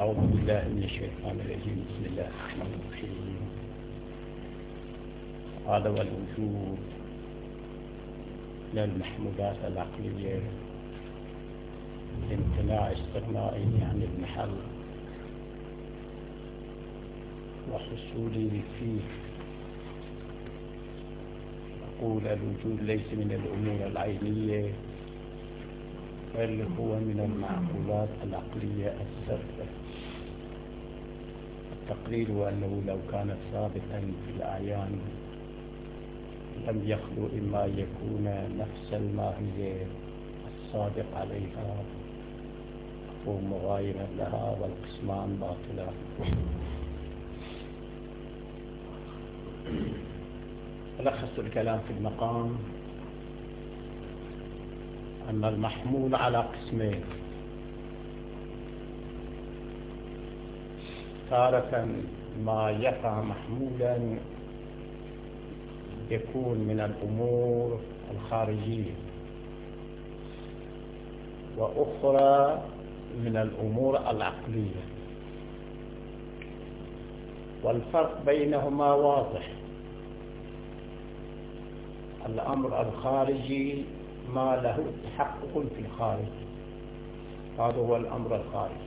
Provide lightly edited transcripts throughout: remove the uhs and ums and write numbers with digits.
أعوذ بالله من الشيطان الرجيم. بسم الله الرحمن الرحيم. هذا والوجود من المحمودات العقلية لامتناع استغنائه عن المحل وحصوله فيه. أقول الوجود ليس من الأمور العينية بل هو من المعقولات العقلية الصرفة. التقرير أنه لو كان ثابتا في الأعيان لم يخلو إما يكون نفس الماهية الصادق عليها أو مغايرا لها والقسمان باطلا. ألخص الكلام في المقام أن المحمول على قسمين: تارة ما يقع محمولا يكون من الأمور الخارجية، وأخرى من الأمور العقلية، والفرق بينهما واضح. الأمر الخارجي ما له تحقق في الخارج، هذا هو الأمر الخارجي،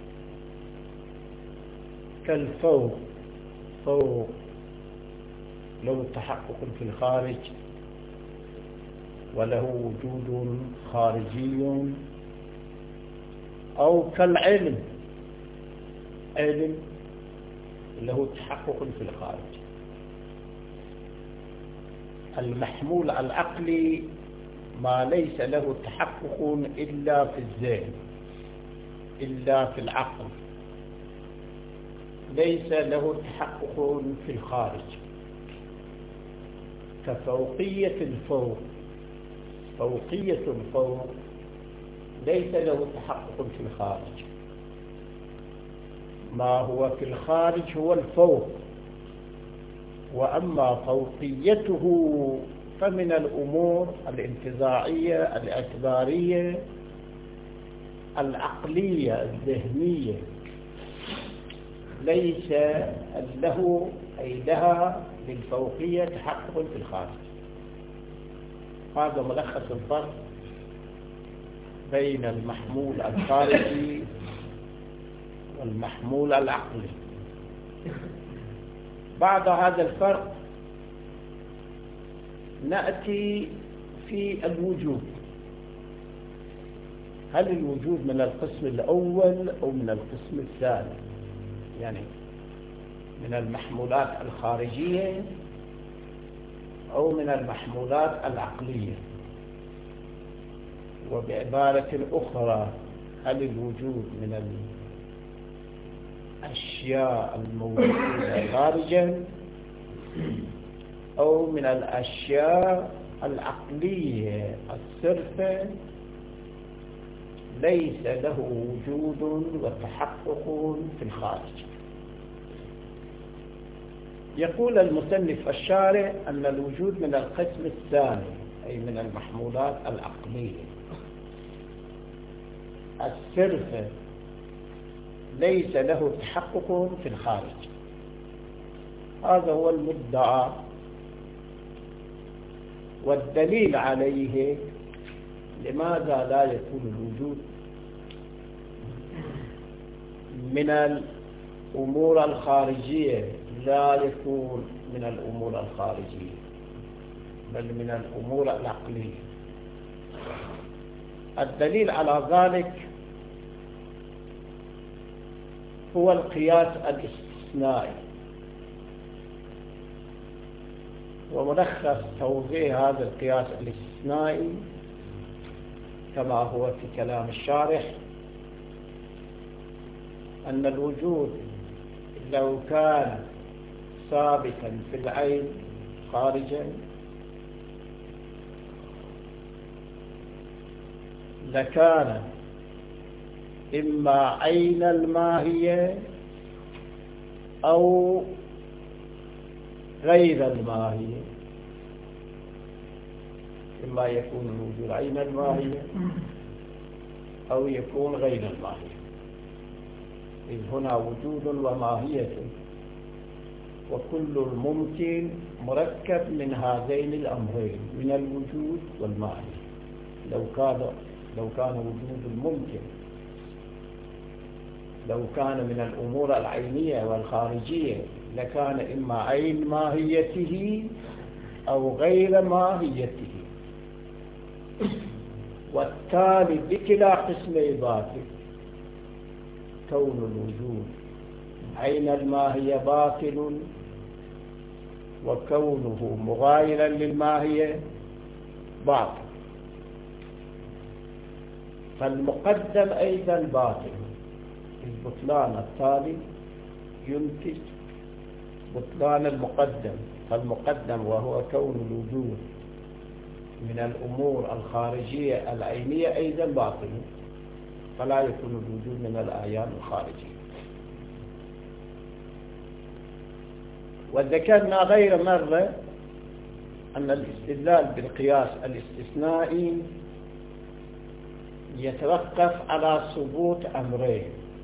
كالفوق. فوق له تحقق في الخارج وله وجود خارجي، أو كالعلم، علم له تحقق في الخارج. المحمول العقلي ما ليس له تحقق إلا في الذهن، إلا في العقل، ليس له تحقق في الخارج، كفوقية الفوق. فوقية الفوق ليس له تحقق في الخارج، ما هو في الخارج هو الفوق، وأما فوقيته فمن الأمور الانتزاعية الاعتبارية العقلية الذهنية، ليس له أي لها للفوقية تحقق في الخارج. هذا ملخص الفرق بين المحمول الخارجي والمحمول العقلي. بعد هذا الفرق نأتي في الوجود. هل الوجود من القسم الأول أو من القسم الثاني؟ يعني من المحمولات الخارجية أو من المحمولات العقلية؟ وبعبارة أخرى، هل الوجود من الأشياء الموجودة خارجا أو من الأشياء العقلية الصرفة ليس له وجود وتحقق في الخارج؟ يقول المصنف الشارع أن الوجود من القسم الثاني، أي من المحمولات العقلية الصرفة، ليس له تحقق في الخارج. هذا هو المدعى، والدليل عليه لماذا لا يكون الوجود من الأمور الخارجية، لا يكون من الأمور الخارجية بل من الأمور العقلية. الدليل على ذلك هو القياس الاستثنائي، وملخص توضيح هذا القياس الاستثنائي كما هو في كلام الشارح أن الوجود لو كان ثابتا في العين خارجا لكان إما عين الماهية أو غير الماهية، إما يكون الوجود عين الماهية أو يكون غير الماهية. إذ هنا وجود وماهية، وكل الممكن مركب من هذين الأمرين، من الوجود والماهية. لو كان وجود الممكن، لو كان من الأمور العينية والخارجية لكان إما عين ماهيته أو غير ماهيته، والتالي بكلا قسمي باطل. كون الوجود عين الماهية باطل، وكونه مغايرا للماهية باطل. فالمقدم أيضا باطل، البطلان التالي ينتج بطلان المقدم. فالمقدم وهو كون الوجود من الأمور الخارجية العينية أيضا باطل، فلا يكون الوجود من الأعيان الخارجية. وذكرنا غير مرة أن الاستدلال بالقياس الاستثنائي يتوقف على ثبوت أمرين: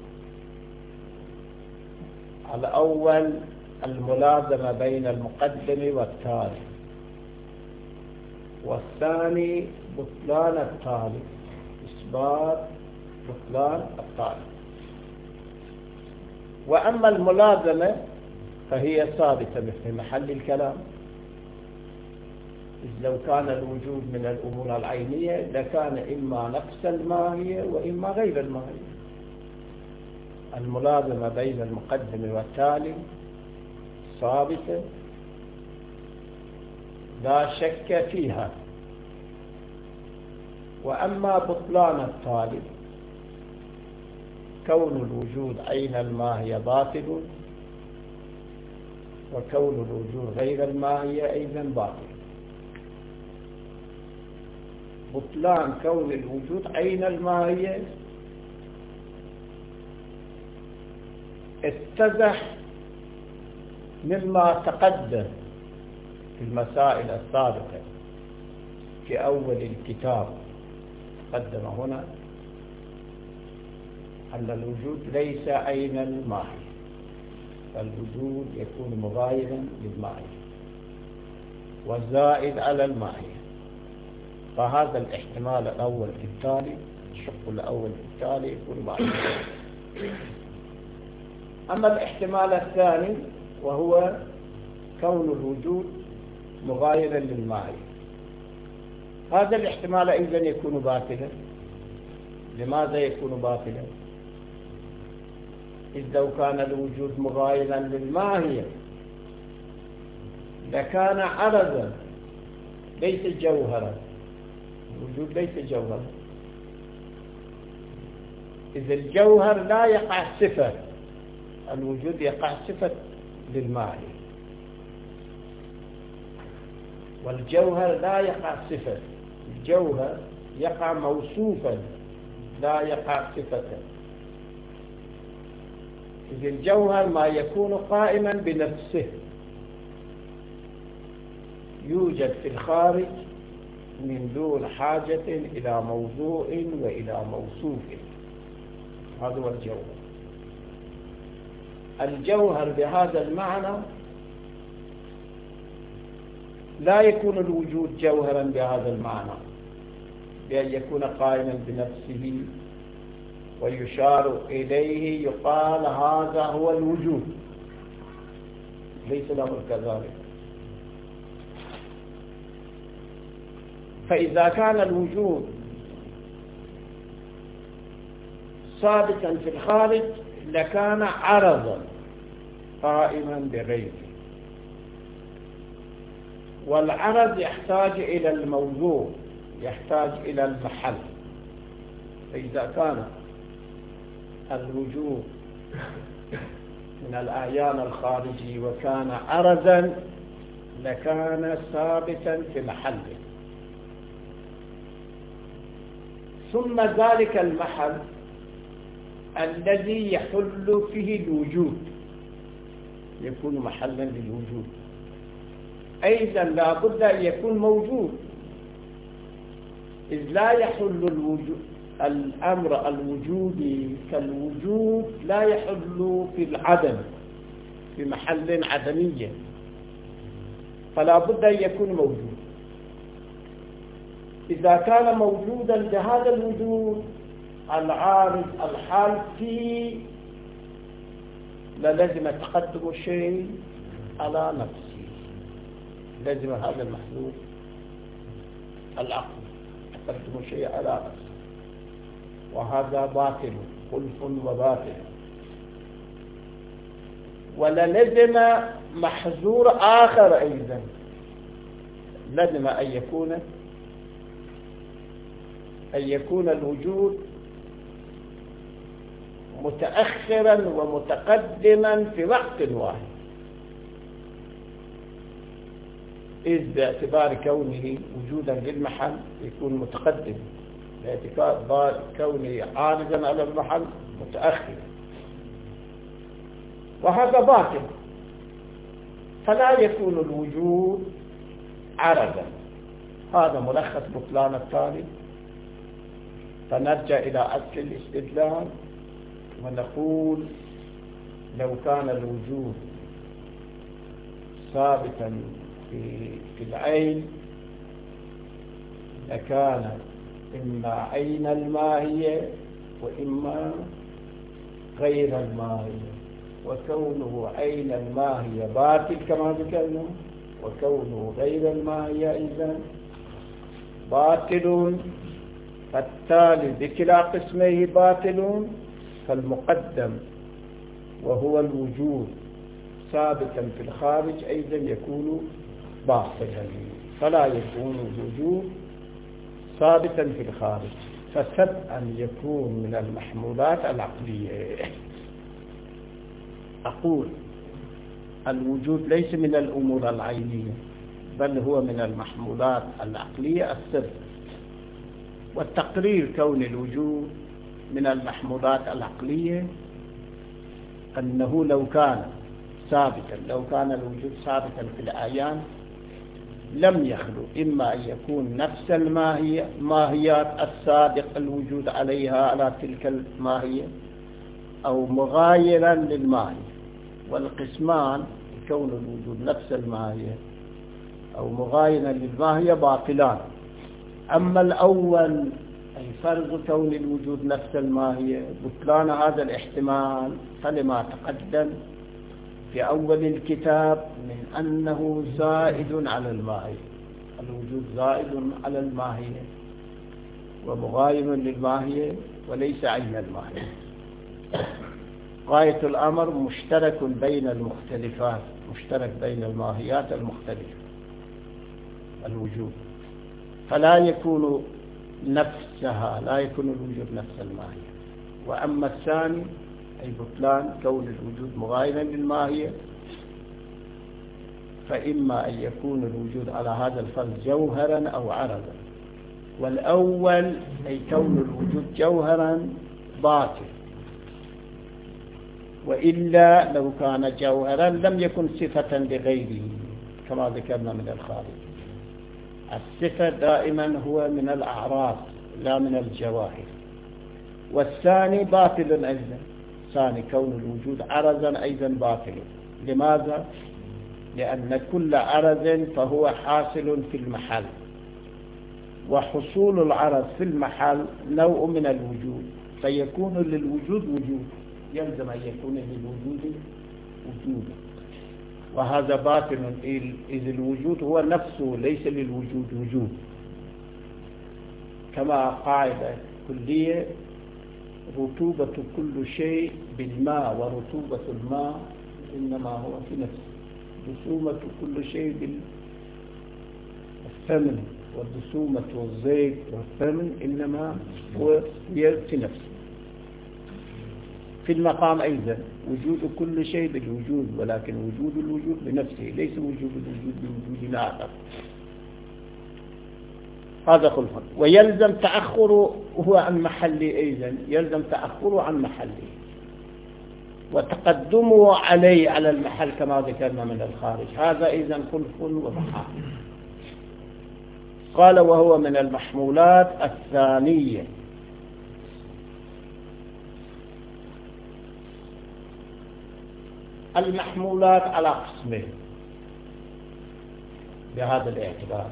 الأول الملازمة بين المقدم والتالي، والثاني بطلان التالي، إثبات بطلان التالي. وأما الملازمة فهي ثابتة في محل الكلام، إذ لو كان الوجود من الأمور العينية لكان إما نفس الماهية وإما غير الماهية. الملازمة بين المقدم والتالي ثابتة لا شك فيها. وأما بطلان التالي كون الوجود عين الماهية باطل، وكون الوجود غير الماهية أيضا باطل. بطلان كون الوجود عين الماهية اتضح مما تقدم في المسائل السابقة في أول الكتاب. تقدم هنا أن الوجود ليس عين الماهية، فالوجود يكون مغايرا للماهية وزائد على الماهية. فهذا الاحتمال الأول في التالي، الشق الأول في التالي يكون ماهية. أما الاحتمال الثاني وهو كون الوجود مغايرا للماهية، هذا الاحتمال أيضا يكون باطلا. لماذا يكون باطلا؟ إذ لو كان الوجود مغايرا للماهية لكان عرضا ليس جوهرا. الوجود ليس جوهرا، إذ الجوهر لا يقع صفة، الوجود يقع صفة للماهية، والجوهر لا يقع صفة. الجوهر يقع موصوفا لا يقع صفة. إذ الجوهر ما يكون قائما بنفسه، يوجد في الخارج من دون حاجة إلى موضوع وإلى موصوف. هذا هو الجوهر. الجوهر بهذا المعنى لا يكون الوجود جوهرا بهذا المعنى، بأن يكون قائما بنفسه ويشار إليه يقال هذا هو الوجود. ليس الأمر كذلك. فإذا كان الوجود ثابتا في الخارج لكان عرضا قائما بغيره، والعرض يحتاج إلى الموضوع، يحتاج إلى المحل. فإذا كان الوجود من الأعيان الخارجي وكان عرضا لكان ثابتا في محله. ثم ذلك المحل الذي يحل فيه الوجود يكون محلا للوجود، أيضا لا بد أن يكون موجود، إذ لا يحل الوجود الأمر الوجودي كالوجود لا يحل في العدم في محل عدمية، فلا بد أن يكون موجود. إذا كان موجودا بهذا الوجود العارض الحال فيه لازم تقدم الشيء على نفسه، لازم هذا المحلول العقل تقدم الشيء على نفسه، وهذا باطل خلف وباطل. ولازم محظور آخر أيضا، لازم أن يكون الوجود متأخرا ومتقدما في وقت واحد، إذ باعتبار كونه وجودا للمحل يكون متقدم، باعتبار كونه عارضا على المحل متأخر، وهذا باطل. فلا يكون الوجود عرضا. هذا ملخص بطلان الثاني. فنرجع إلى أصل الاستدلال ونقول لو كان الوجود ثابتا في العين لكان إما عين الماهية وإما غير الماهية، وكونه عين الماهية باطل كما ذكرنا، وكونه غير الماهية إذن باطل. فالتالي بكلا قسميه باطل، فالمقدم وهو الوجود ثابتا في الخارج أيضا يكون باطلا، فلا يكون الوجود ثابتا في الخارج، فسد أن يكون من المحمولات العقلية. أقول الوجود ليس من الأمور العينية، بل هو من المحمولات العقلية السر. والتقرير كون الوجود من المحمولات العقلية أنه لو كان الوجود ثابتا في الأعيان لم يخلو إما أن يكون نفس الماهيات السابق الوجود عليها على تلك الماهية، أو مغايرا للماهية. والقسمان كون الوجود نفس الماهية أو مغايرا للماهية باطلان. أما الأول أي فرض كون الوجود نفس الماهية بطلان هذا الاحتمال، فلما تقدم في أول الكتاب من أنه زائد على الماهية. الوجود زائد على الماهية ومغاير للماهية وليس عين الماهية. غاية الأمر مشترك بين المختلفات، مشترك بين الماهيات المختلفة الوجود، فلا يكون نفسها، لا يكون الوجود نفس الماهية. وأما الثاني أي بطلان كون الوجود مغايرا للماهية، فإما أن يكون الوجود على هذا الفرض جوهرا أو عرضا. والأول أي كون الوجود جوهرا باطل، وإلا لو كان جوهرا لم يكن صفة لغيره كما ذكرنا من الخارج. الصفة دائما هو من الأعراض لا من الجواهر. والثاني باطل أيضا، ثاني كون الوجود عرضا أيضا باطل. لماذا؟ لأن كل عرض فهو حاصل في المحل، وحصول العرض في المحل نوع من الوجود، فيكون للوجود وجود، يلزم أن يكون للوجود وجودا، وهذا باطل إذ الوجود هو نفسه ليس للوجود وجود. كما قاعدة كلية: رطوبة كل شيء بالماء، ورطوبة الماء إنما هو في نفسه. دسومة كل شيء بالثمن، والدسومة والزيت والثمن إنما هو في نفسه. في المقام أيضا وجود كل شيء بالوجود، ولكن وجود الوجود بنفسه، ليس وجود الوجود بوجود آخر. هذا خلفا. ويلزم تأخره هو عن محله أيضا، يلزم تأخره عن محله وتقدمه عليه على المحل كما ذكرنا من الخارج. هذا أيضا خلف وضحاء. قال: وهو من المحمولات الثانية المحمولات على قسمين بهذا الاعتبار.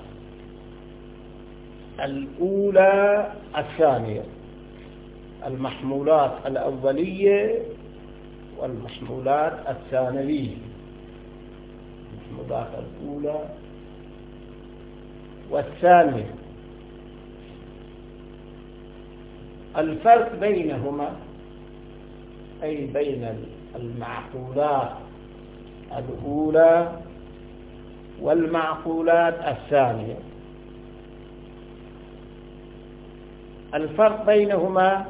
الأولى الثانية، المحمولات الأولية والمحمولات الثانوية. المحمولات الأولى والثانية، الفرق بينهما أي بين المعقولات الأولى والمعقولات الثانية، الفرق بينهما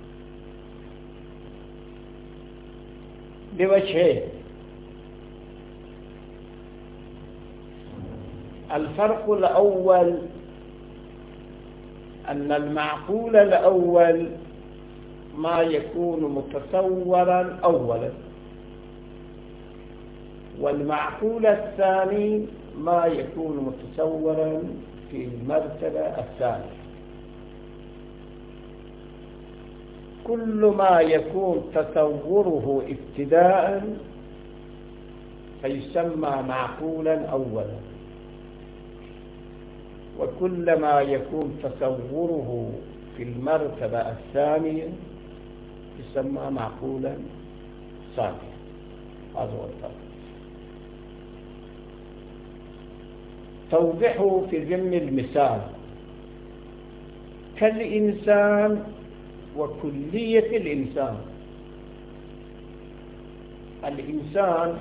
بوجهين. الفرق الأول أن المعقول الأول ما يكون متصورا أولا، والمعقول الثاني ما يكون متصورا في المرتبة الثانية. كل ما يكون تصوره ابتداء فيسمى معقولا أولا، وكل ما يكون تصوره في المرتبة الثانية يسمى معقولا ثانيا. هذا هو الفرق. توضحه في ضمن المثال كالإنسان وكلية الإنسان. الإنسان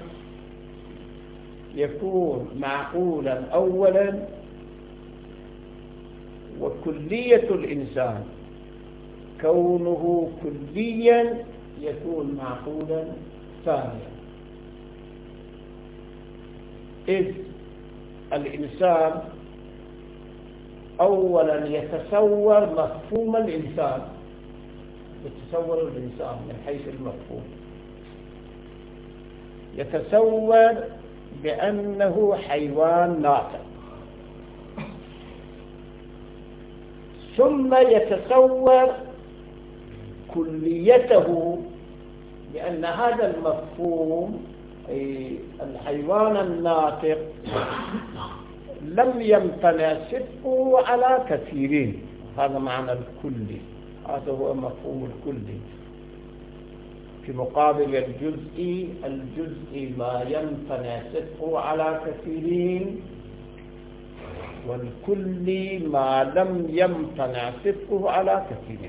يكون معقولا أولا، وكلية الإنسان كونه كليا يكون معقولا ثانيا. إذ الإنسان أولا يتصور مفهوم الإنسان، يتصور الإنسان من حيث المفهوم، يتصور بأنه حيوان ناطق، ثم يتصور كليته بأن هذا المفهوم أي الحيوان الناطق لم يمتنع صدقه على كثيرين. هذا معنى الكلي، هذا هو مفهوم الكلي. في مقابل الجزء ما يمتنع صدقه على كثيرين، والكلي ما لم يمتنع صدقه على كثيرين.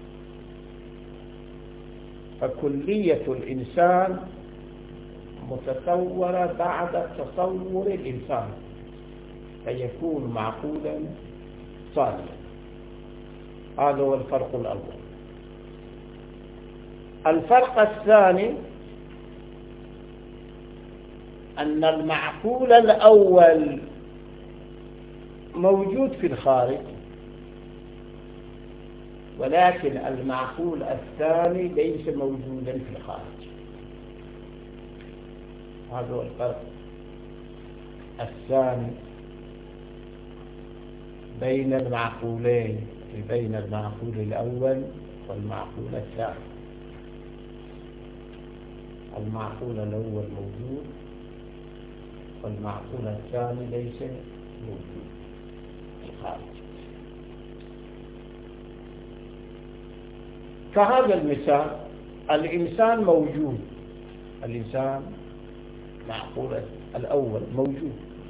فكلية الإنسان متصورة بعد تصور الإنسان فيكون معقولا ثانيا. هذا هو الفرق الأول. الفرق الثاني أن المعقول الأول موجود في الخارج، ولكن المعقول الثاني ليس موجودا في الخارج. هذا هو الفرق الثاني بين المعقولين، بين المعقول الأول والمعقول الثاني. المعقول الأول موجود والمعقول الثاني ليس موجود في الخارج. كهذا المثال، الإنسان موجود، الإنسان معقول الأول موجود،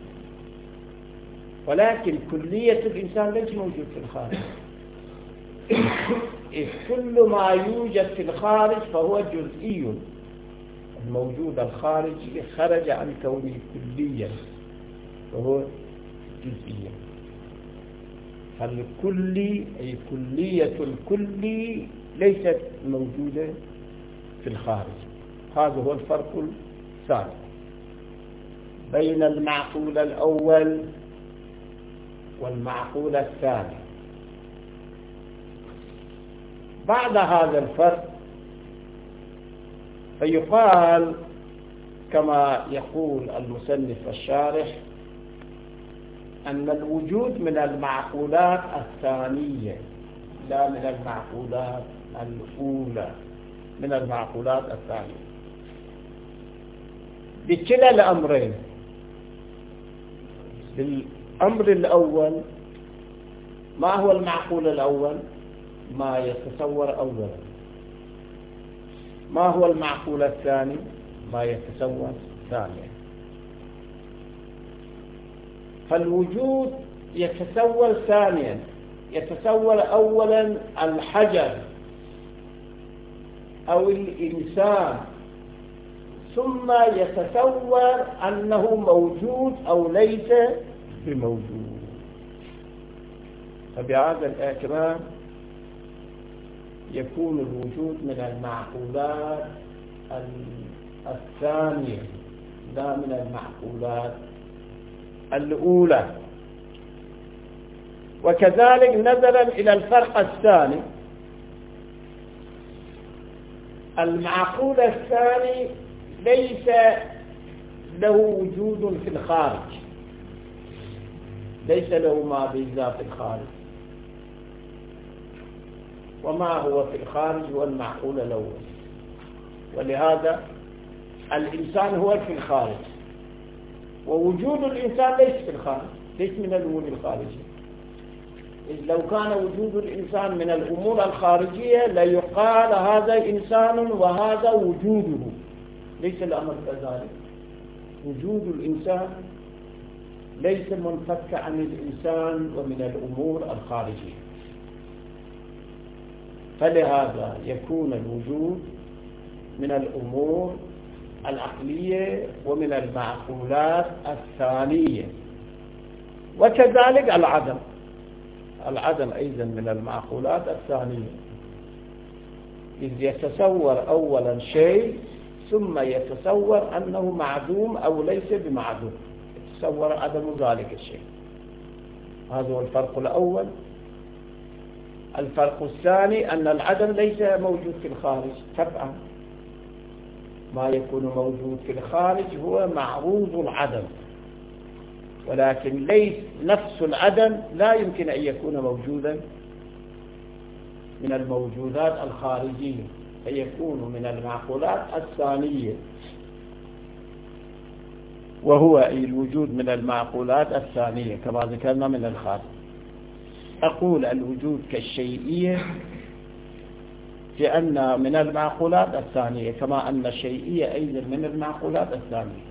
ولكن كلية الإنسان ليس موجود في الخارج. إذ كل ما يوجد في الخارج فهو جزئي. الموجود الخارجي خرج عن كونه كليا فهو جزئيا. فالكلي أي كلية الكلي ليست موجودة في الخارج. هذا هو الفرق الثاني بين المعقول الأول والمعقول الثاني. بعد هذا الفرق فيقال كما يقول المصنف الشارح أن الوجود من المعقولات الثانية لا من المعقولات الأولى، من المعقولات الثانية. بكلا الأمرين. بالأمر الأول ما هو المعقول الأول؟ ما يتصور أولا. ما هو المعقول الثاني؟ ما يتصور ثانيا. فالوجود يتصور ثانيا. يتصور أولا الحجر أو الإنسان، ثم يتصور أنه موجود أو ليس بموجود. فبهذا الاعتبار يكون الوجود من المعقولات الثانية لا من المعقولات الأولى. وكذلك نظرا إلى الفرق الثاني، المعقول الثاني ليس له وجود في الخارج، ليس له ماذا في الخارج، وما هو في الخارج هو المعقول الأول. ولهذا الإنسان هو في الخارج، ووجود الإنسان ليس في الخارج، ليس من الأمور الخارجية. إذ لو كان وجود الإنسان من الأمور الخارجية ليقال هذا إنسان وهذا وجوده. ليس الأمر كذلك. وجود الإنسان ليس منفك عن الإنسان ومن الأمور الخارجية. فلهذا يكون الوجود من الأمور العقلية ومن المعقولات الثانية. وكذلك العدم أيضا من المعقولات الثانية، إذ يتصور أولا شيء ثم يتصور أنه معدوم أو ليس بمعدوم، يتصور عدم ذلك الشيء. هذا هو الفرق الأول. الفرق الثاني أن العدم ليس موجود في الخارج طبعا. ما يكون موجود في الخارج هو معروض العدم، ولكن ليس نفس العدم لا يمكن أن يكون موجودا من الموجودات الخارجية، فيكون من المعقولات الثانية، وهو الوجود من المعقولات الثانية كما ذكرنا من الخارج. أقول الوجود كالشيئية لأن من المعقولات الثانية، كما أن الشيئية أيضا من المعقولات الثانية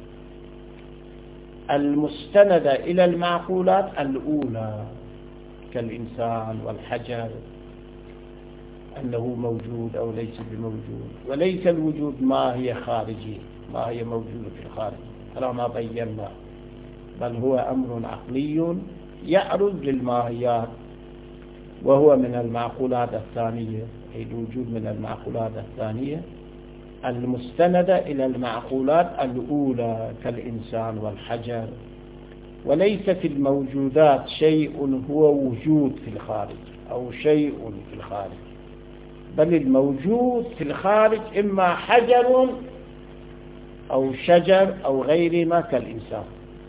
المستندة إلى المعقولات الأولى كالإنسان والحجر أنه موجود أو ليس بموجود. وليس الوجود ما هي خارجي، ما هي موجودة في الخارج على ما بينا، بل هو أمر عقلي يعرض للماهيات، وهو من المعقولات الثانية، أي الوجود من المعقولات الثانية المستندة إلى المعقولات الأولى كالإنسان والحجر. وليس في الموجودات شيء هو وجود في الخارج أو شيء في الخارج، بل الموجود في الخارج إما حجر أو شجر أو غيرهما كالإنسان.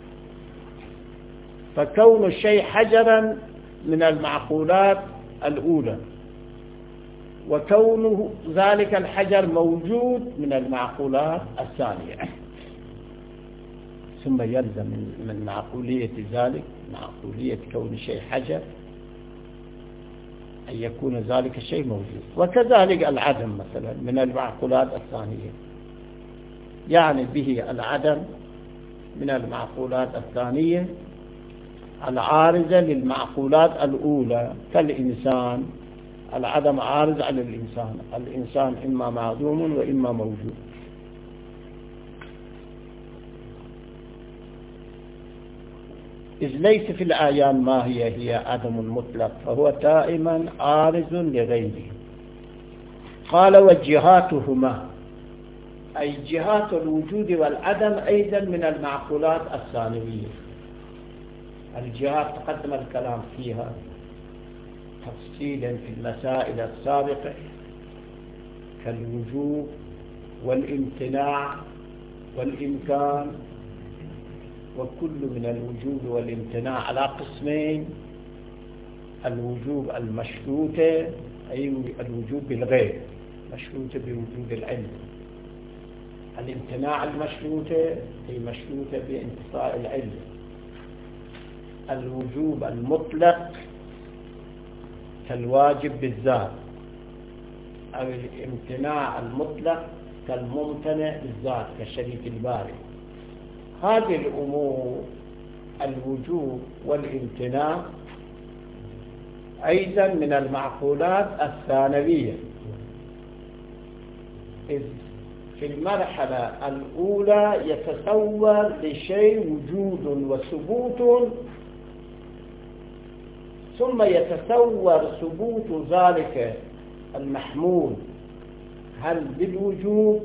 فكون الشيء حجرا من المعقولات الأولى، وكونه ذلك الحجر موجود من المعقولات الثانية. ثم يلزم من معقولية ذلك، معقولية كون الشيء حجر، أن يكون ذلك الشيء موجود. وكذلك العدم مثلا من المعقولات الثانية، يعني به العدم من المعقولات الثانية العارضة للمعقولات الأولى كالإنسان. العدم عارض على الإنسان، الإنسان إما معدوم وإما موجود. إذ ليس في الأعيان ما هي عدم مطلق، فهو دائما عارض لغيره. قال وجهاتهما، أي جهات الوجود والعدم أيضا من المعقولات الثانوية. الجهات تقدم الكلام فيها تفصيلا في المسائل السابقة كالوجوب والامتناع والإمكان، وكل من الوجوب والامتناع على قسمين: الوجوب المشروطة أي الوجوب بالغير، مشروطة بوجود العلم، الامتناع المشروطة هي مشروطة بانتفاء العلة. الوجوب المطلق كالواجب بالذات، أو الامتناع المطلق كالممتنع بالذات كالشريك الباري. هذه الأمور الوجوب والامتناع أيضا من المعقولات الثانوية، إذ في المرحلة الأولى يتصور لشيء وجود وثبوت، ثم يتصور ثبوت ذلك المحمول هل بالوجوب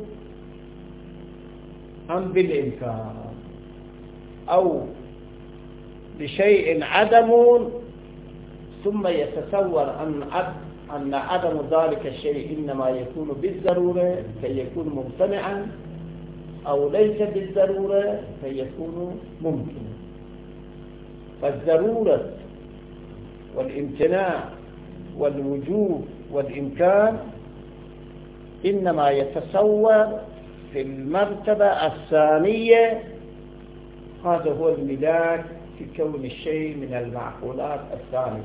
أم بالإمكان، أو لشيء عدم ثم يتصور أن عدم ذلك الشيء إنما يكون بالضرورة كي يكون ممتنعا، أو ليس بالضرورة كي يكون ممكنا. فالضرورة والامتناع والوجوب والإمكان إنما يتصور في المرتبة الثانية. هذا هو الملاك في كون الشيء من المعقولات الثانية.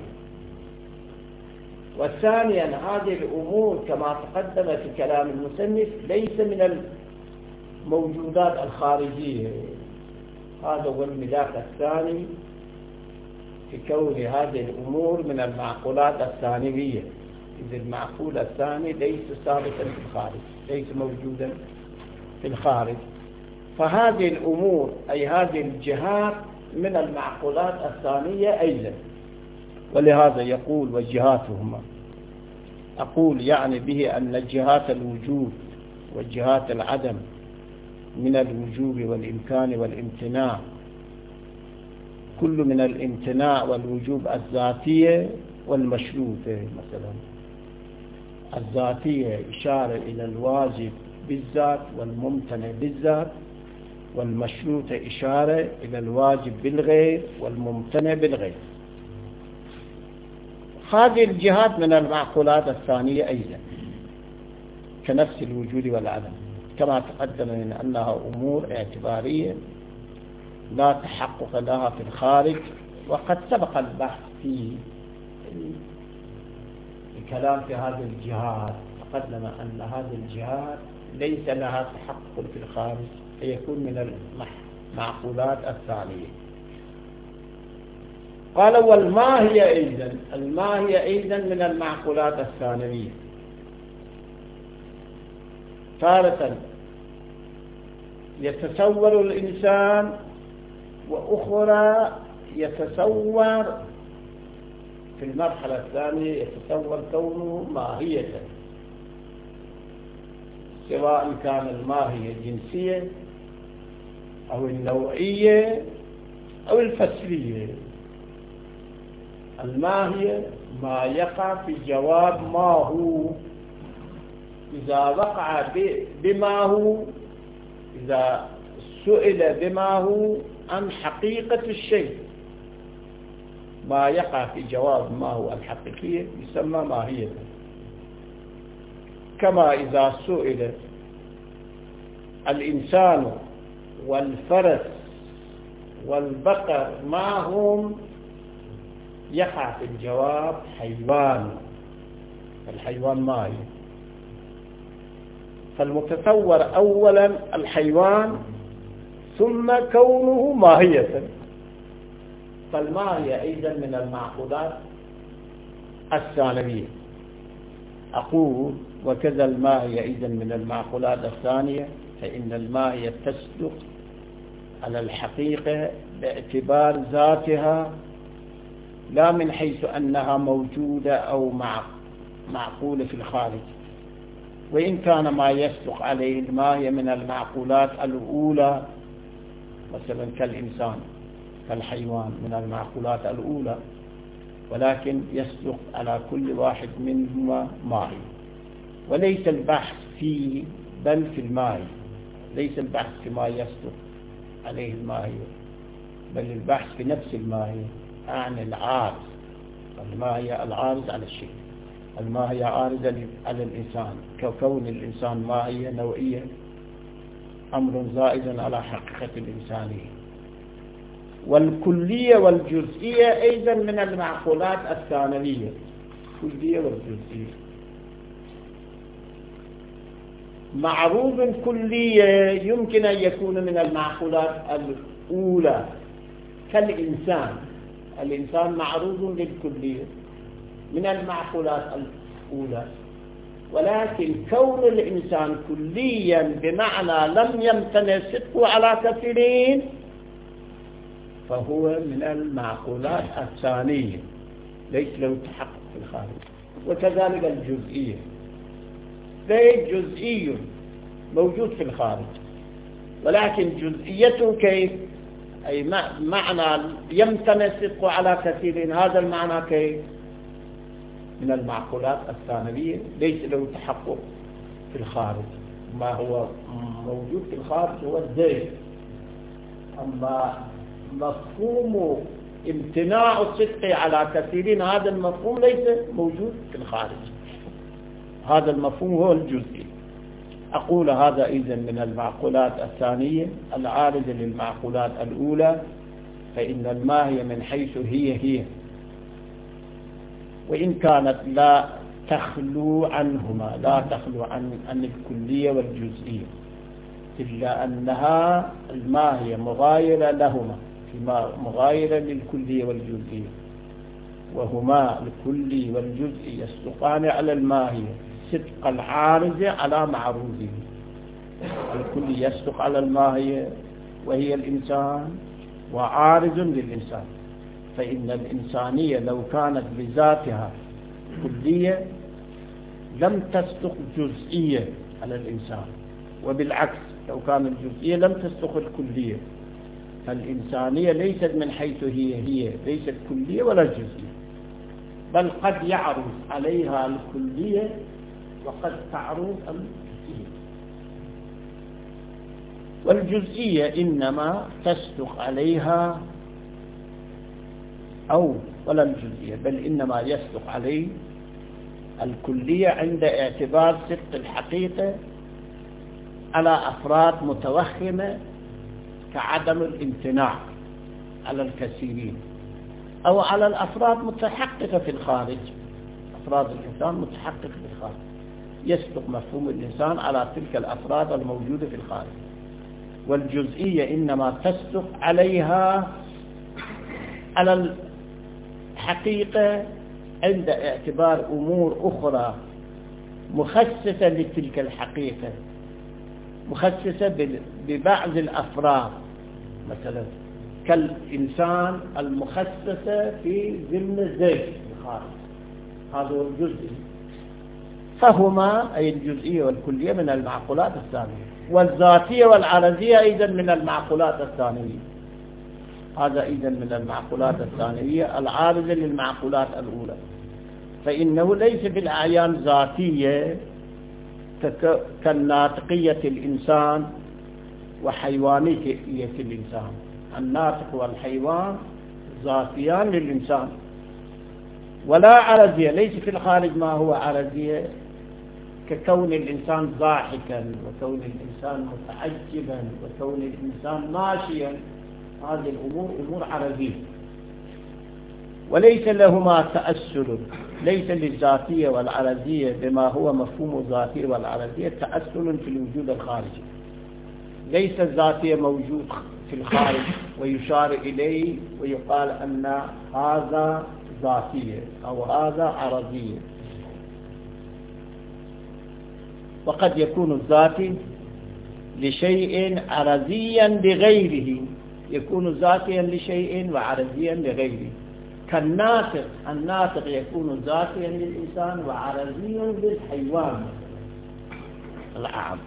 وثانيا هذه الأمور كما تقدم في كلام المصنف ليس من الموجودات الخارجية. هذا هو الملاك الثاني في كون هذه الأمور من المعقولات الثانوية، إذ المعقول الثاني ليس ثابتا في الخارج، ليس موجودا في الخارج. فهذه الأمور أي هذه الجهات من المعقولات الثانية أيضا. ولهذا يقول وجهاتهما، أقول يعني به أن جهات الوجود وجهات العدم من الوجوب والإمكان والامتناع، كل من الامتناع والوجوب الذاتية والمشروطة. مثلا الذاتية إشارة إلى الواجب بالذات والممتنع بالذات، والمشروطة إشارة إلى الواجب بالغير والممتنع بالغير. هذه الجهات من المعقولات الثانية أيضا كنفس الوجود والعدم، كما تقدم من أنها أمور اعتبارية لا تحقق لها في الخارج. وقد سبق البحث في الكلام في هذه الجهات، تقدم أن هذه الجهات ليس لها تحقق في الخارج، فيكون من المعقولات الثانية. قال والماهية أيضا، الماهية أيضا من المعقولات الثانوية. تارة يتصور الإنسان، وأخرى يتصور في المرحلة الثانية يتصور كونه ماهية، سواء كان الماهية جنسية أو النوعية أو الفصلية. الماهية ما يقع في جواب ما هو، إذا وقع بما هو، إذا سئل بما هو عن حقيقة الشيء، ما يقع في جواب ما هو الحقيقية يسمى ماهية. كما إذا سئل الإنسان والفرس والبقر ما هم، يقع في الجواب حيوان، الحيوان ماهي. فالمتصور أولا الحيوان ثم كونه ماهية. فالماهية أيضا من المعقولات الثانوية. أقول وكذا الماهية أيضا من المعقولات الثانية، فإن الماهية تصدق على الحقيقة باعتبار ذاتها، لا من حيث أنها موجودة أو معقولة في الخارج. وإن كان ما يصدق عليه الماهية من المعقولات الأولى، مثلا كالإنسان كالحيوان من المعقولات الأولى، ولكن يصدق على كل واحد منهما ماهي. وليس البحث فيه بل في الماهي، ليس البحث فيما يصدق عليه الماهية، بل البحث في نفس الماهية، عن العارض. الماهية العارض على الشيء، الماهية عارضة على الإنسان، كون الإنسان ماهية نوعية أمر زائد على حقيقة الإنسانية. والكلية والجزئية أيضا من المعقولات الثانوية، الكلية والجزئية. معروض كلية يمكن أن يكون من المعقولات الأولى كالإنسان. الإنسان معروض للكلية من المعقولات الأولى، ولكن كون الإنسان كليا بمعنى لم يمتنع صدقه على كثيرين فهو من المعقولات الثانية ليس له تحقق في الخارج. وكذلك الجزئية، شيء جزئي موجود في الخارج ولكن جزئيته كيف؟ أي معنى يمتنع صدقه على كثيرين، هذا المعنى كيف؟ من المعقولات الثانوية ليس له تحقق في الخارج. ما هو موجود في الخارج هو الذهن، أما مفهوم امتناع الصدق على كثيرين هذا المفهوم ليس موجود في الخارج، هذا المفهوم هو الجزئي. أقول هذا إذن من المعقولات الثانية العارضة للمعقولات الأولى، فإن الماهية من حيث هي وإن كانت لا تخلو عنهما، لا تخلو عن الكلية والجزئية، إلا أنها الماهية مغايرة لهما، مغايرة للكلية والجزئية، وهما الكلي والجزئي يصدقان على الماهية صدق العارض على معروضه. الكلي يصدق على الماهية وهي الإنسان وعارض للإنسان، فإن الإنسانية لو كانت بذاتها كلية لم تصدق جزئية على الإنسان، وبالعكس لو كانت الجزئية لم تصدق الكلية. فالإنسانية ليست من حيث هي ليست كلية ولا جزئية، بل قد يعرض عليها الكلية وقد تعرض الجزئية. والجزئية إنما تصدق عليها ولا الجزئية، بل إنما يصدق عليه الكلية عند اعتبار صدق الحقيقة على أفراد متوهمة كعدم الامتناع على الكثيرين، أو على الأفراد متحققة في الخارج. أفراد الإنسان متحققة في الخارج، يصدق مفهوم الإنسان على تلك الأفراد الموجودة في الخارج. والجزئية إنما تصدق عليها على الحقيقة عند اعتبار أمور أخرى مخصصة لتلك الحقيقة، مخصصة ببعض الأفراد، مثلا كالإنسان المخصصة في ضمن الذهن الخارج، هذا هو الجزئي. فهما أي الجزئية والكلية من المعقولات الثانية، والذاتية والعرضية أيضا من المعقولات الثانية. هذا أيضا من المعقولات الثانية العارضة للمعقولات الأولى، فإنه ليس بالأعيان ذاتية كالناطقية الإنسان وحيوانية الإنسان. الناطق والحيوان ذاتيان للإنسان، ولا عرضية، ليس في الخارج ما هو عرضية ككون الإنسان ضاحكا وكون الإنسان متعجبا وكون الإنسان ماشيا. هذه الأمور أمور عرضية، وليس لهما تأثر، ليس للذاتية والعرضية بما هو مفهوم الذاتية والعرضية تأثر في الوجود الخارجي. ليس الذاتية موجود في الخارج ويشار إليه ويقال أن هذا ذاتية أو هذا عرضية. وقد يكون الذاتي لشيء عرضيا لغيره، يكون ذاتيا لشيء وعرضيا لغيره، كالناطق. الناطق يكون ذاتيا للإنسان وعرضيا للحيوان العام.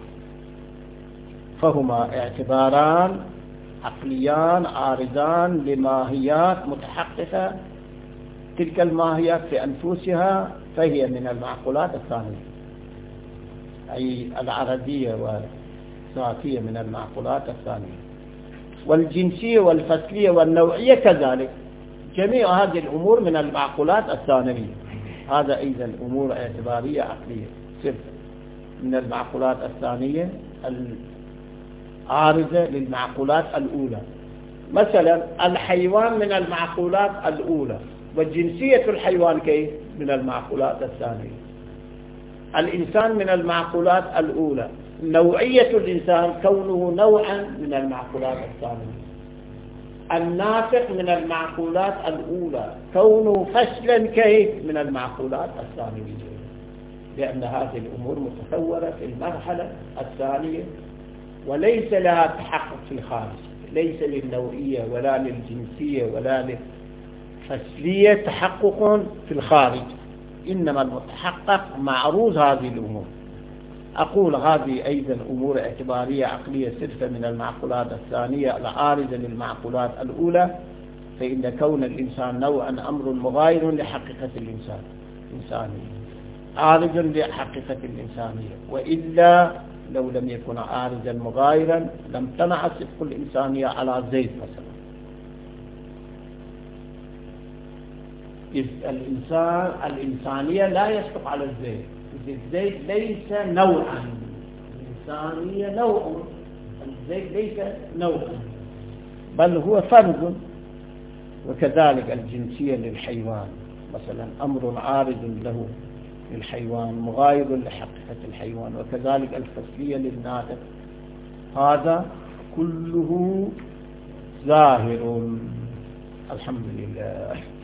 فهما اعتباران عقليان عارضان لماهيات متحققة، تلك الماهيات في أنفسها فهي من المعقولات الثانية، أي العرضية والذاتية من المعقولات الثانية. والجنسية والفصلية والنوعية كذلك، جميع هذه الأمور من المعقولات الثانوية. هذا أيضا أمور اعتبارية عقلية صرف من المعقولات الثانية عارضة للمعقولات الأولى. مثلا الحيوان من المعقولات الأولى، وجنسية الحيوان كيف؟ من المعقولات الثانية. الإنسان من المعقولات الأولى، نوعية الإنسان كونه نوعا من المعقولات الثانية. الناطق من المعقولات الأولى، كونه فصلا كيف؟ من المعقولات الثانية، لأن هذه الأمور متصورة في المرحلة الثانية وليس لها تحقق في الخارج، ليس للنوعية ولا للجنسية ولا للفصلية تحقق في الخارج، إنما المتحقق معروض هذه الأمور. أقول هذه أيضا أمور اعتبارية عقلية صرفة من المعقولات الثانية العارضة للمعقولات الأولى، فإن كون الإنسان نوعا أمر مغاير لحقيقة الإنسان إنسانية، عارض لحقيقة الإنسانية، وإلا لو لم يكن عارضا مغايرا لم تنع صدق الإنسانية على زيد مثلا. إذ الإنسانية لا يصدق على الزيد، الزيد ليس نوعا، الإنسانية نوع، الزيد ليس نوعا بل هو فرد. وكذلك الجنسية للحيوان مثلا أمر عارض له للحيوان مغاير لحقيقة الحيوان، وكذلك الفصلية للناطق، هذا كله ظاهر. الحمد لله.